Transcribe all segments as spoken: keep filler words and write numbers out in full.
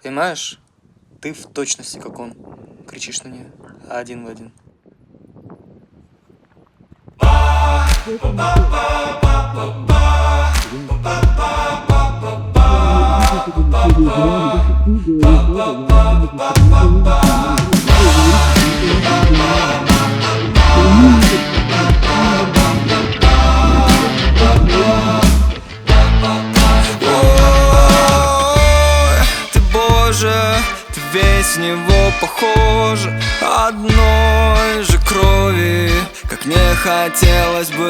Понимаешь, ты в точности как он. Кричишь на нее один в один. Ты весь в него похож, одной же крови, как мне хотелось бы.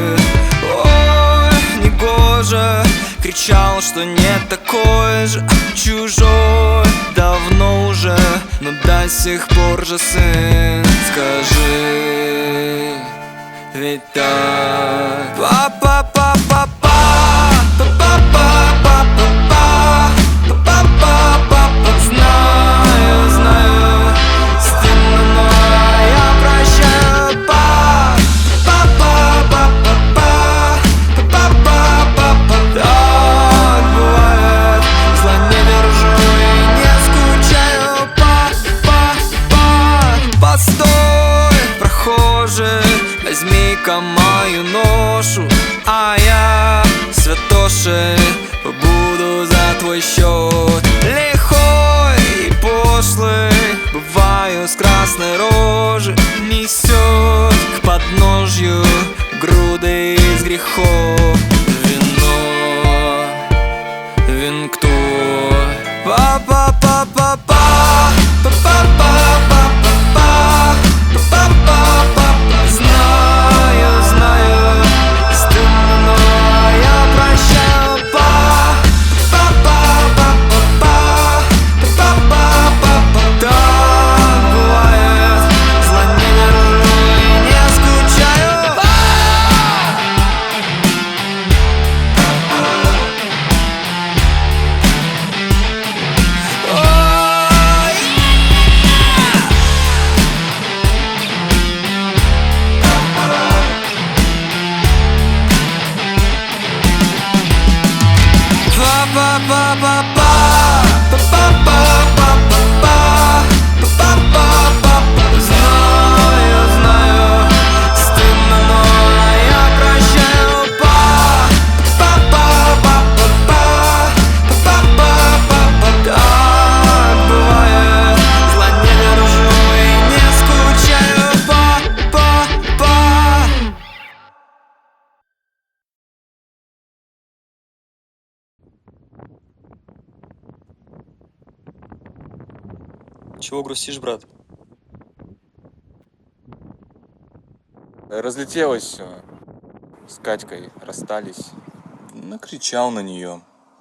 Ой, негоже, кричал, что нет такой же, чужой, давно уже, но до сих пор же сын. Скажи, ведь так. Па-па-па-па-па, па-па-па-па-па-па, па-па-па-па-па. Знаю, знаю, стыдно, но я прощаю. Па-па-па-па-па, па-па-па-па-па. Так бывает, зла не держу и не скучаю. Па-па-па. Постой, прохожий, возьми-ка мою ношу, а я святошей побуду за твой счет. Лихой и пошлый бываю с красной рожи, несет к подножью груды из грехов. Вино, вин кто? Па-па-па-па-па, па-па-па-па-па, па-па-па-па. Знаю, знаю, стыдно, но я прощаю. Па-па-па-па-па, па-па-па-па. Так бывает, зла не держу и не скучаю. Па-па-па-па-па, па-па-па-па-па-па, па-па-па-па-па. Знаю, знаю, стыдно, но я прощаю. Па-па-па-па-па, па-па-па-па-па. Так бывает, зла не держу и не скучаю. Па-па-па. Чего грустишь, брат? Разлетелось все. С Катькой расстались. Накричал на нее.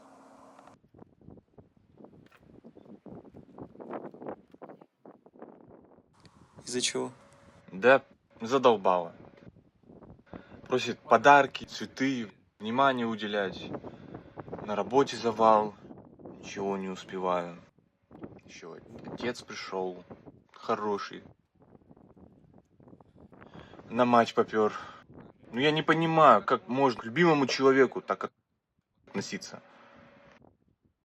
Из-за чего? Да, задолбала. Просит подарки, цветы, внимание уделять. На работе завал. Ничего не успеваю. Еще отец пришел. Хороший. На матч попер. Ну я не понимаю, как может к любимому человеку так относиться.